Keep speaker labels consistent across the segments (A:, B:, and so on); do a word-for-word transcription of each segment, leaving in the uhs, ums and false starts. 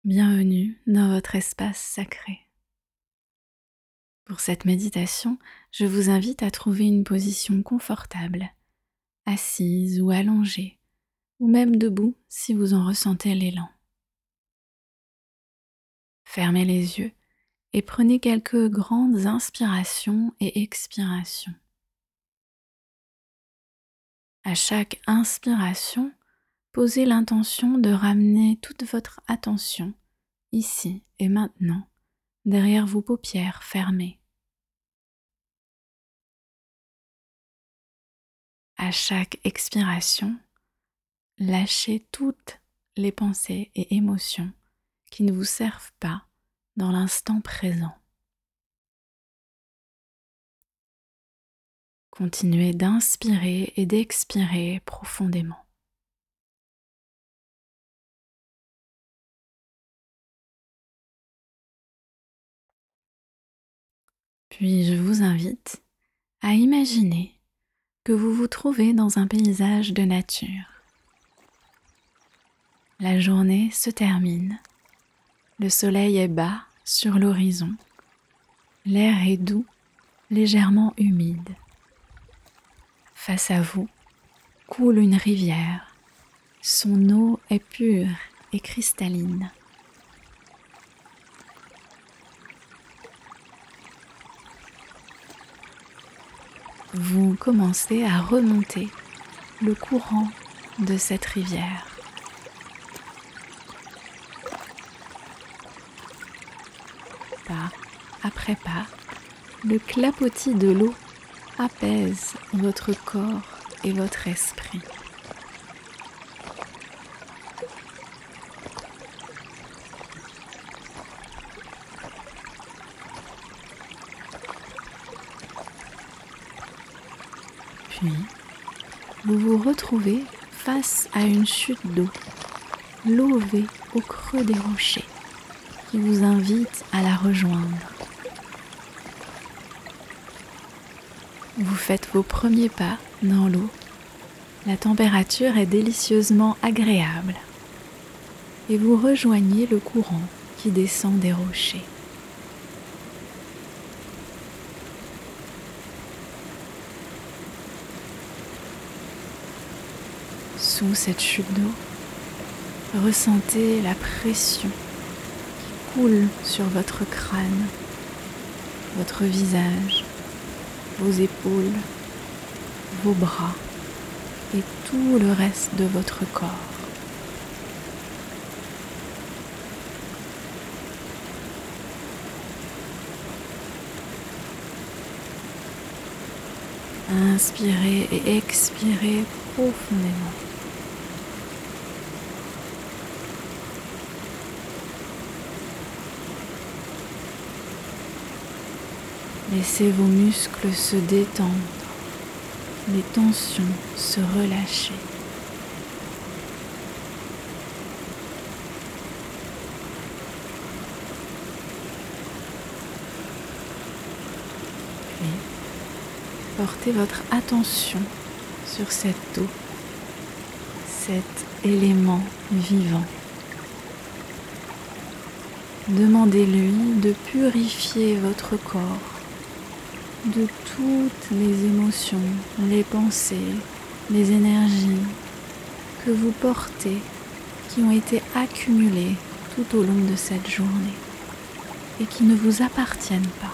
A: Bienvenue dans votre espace sacré. Pour cette méditation, je vous invite à trouver une position confortable, assise ou allongée, ou même debout si vous en ressentez l'élan. Fermez les yeux et prenez quelques grandes inspirations et expirations. À chaque inspiration, posez l'intention de ramener toute votre attention ici et maintenant, derrière vos paupières fermées. À chaque expiration, lâchez toutes les pensées et émotions qui ne vous servent pas dans l'instant présent. Continuez d'inspirer et d'expirer profondément. Puis je vous invite à imaginer que vous vous trouvez dans un paysage de nature. La journée se termine, le soleil est bas sur l'horizon, l'air est doux, légèrement humide. Face à vous coule une rivière, son eau est pure et cristalline. Vous commencez à remonter le courant de cette rivière. Pas après pas, le clapotis de l'eau apaise votre corps et votre esprit. Puis, vous vous retrouvez face à une chute d'eau, levée au creux des rochers, qui vous invite à la rejoindre. Vous faites vos premiers pas dans l'eau. La température est délicieusement agréable et vous rejoignez le courant qui descend des rochers. Sous cette chute d'eau, ressentez la pression qui coule sur votre crâne, votre visage, vos épaules, vos bras et tout le reste de votre corps. Inspirez et expirez profondément. Laissez vos muscles se détendre, les tensions se relâcher. Puis, portez votre attention sur cette eau, cet élément vivant. Demandez-lui de purifier votre corps de toutes les émotions, les pensées, les énergies que vous portez, qui ont été accumulées tout au long de cette journée et qui ne vous appartiennent pas.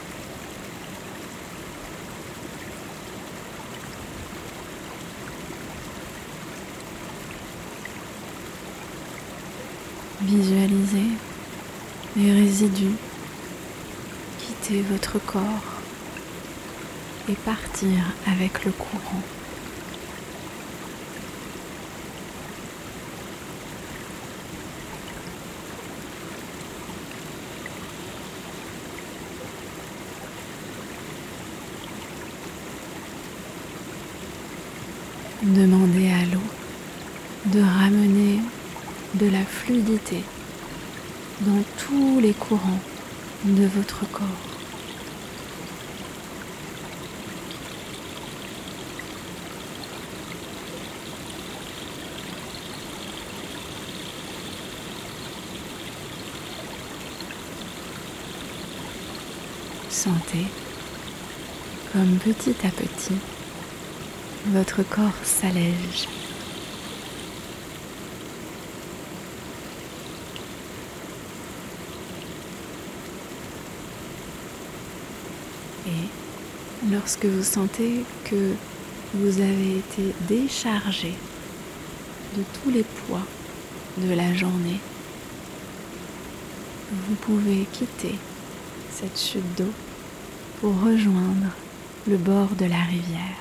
A: Visualisez les résidus quitter votre corps et partir avec le courant. Demandez à l'eau de ramener de la fluidité dans tous les courants de votre corps. Sentez comme petit à petit votre corps s'allège. Et lorsque vous sentez que vous avez été déchargé de tous les poids de la journée, vous pouvez quitter cette chute d'eau pour rejoindre le bord de la rivière.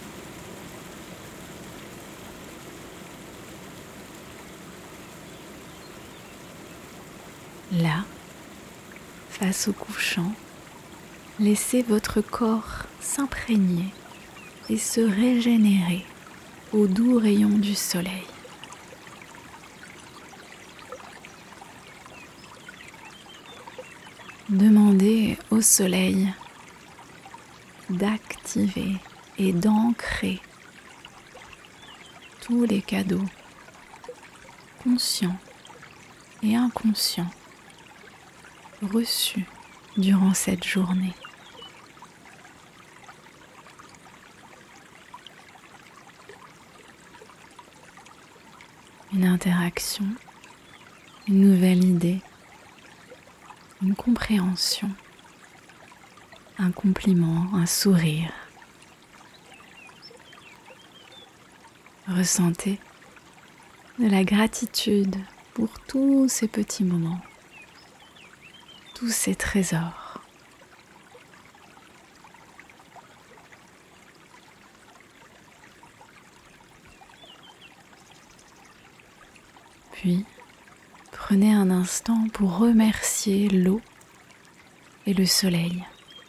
A: Là, face au couchant, laissez votre corps s'imprégner et se régénérer aux doux rayons du soleil. Demandez au soleil d'activer et d'ancrer tous les cadeaux conscients et inconscients reçus durant cette journée. Une interaction, une nouvelle idée, une compréhension, un compliment, un sourire. Ressentez de la gratitude pour tous ces petits moments, tous ces trésors. Puis, prenez un instant pour remercier l'eau et le soleil.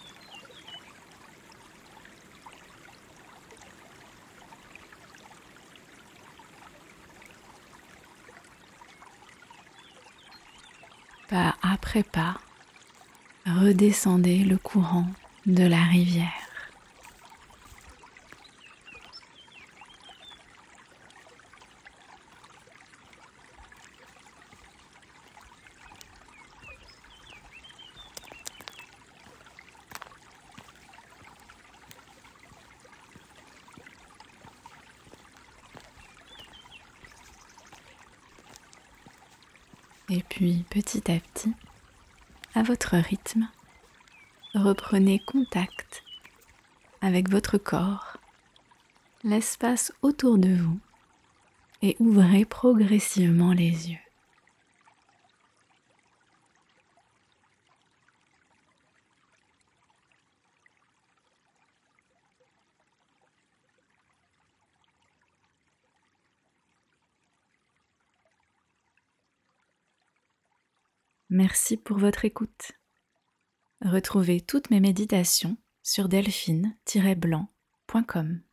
A: Pas après pas, redescendez le courant de la rivière. Et puis, petit à petit, à votre rythme, reprenez contact avec votre corps, l'espace autour de vous, et ouvrez progressivement les yeux. Merci pour votre écoute. Retrouvez toutes mes méditations sur delphine tiret blanc point com.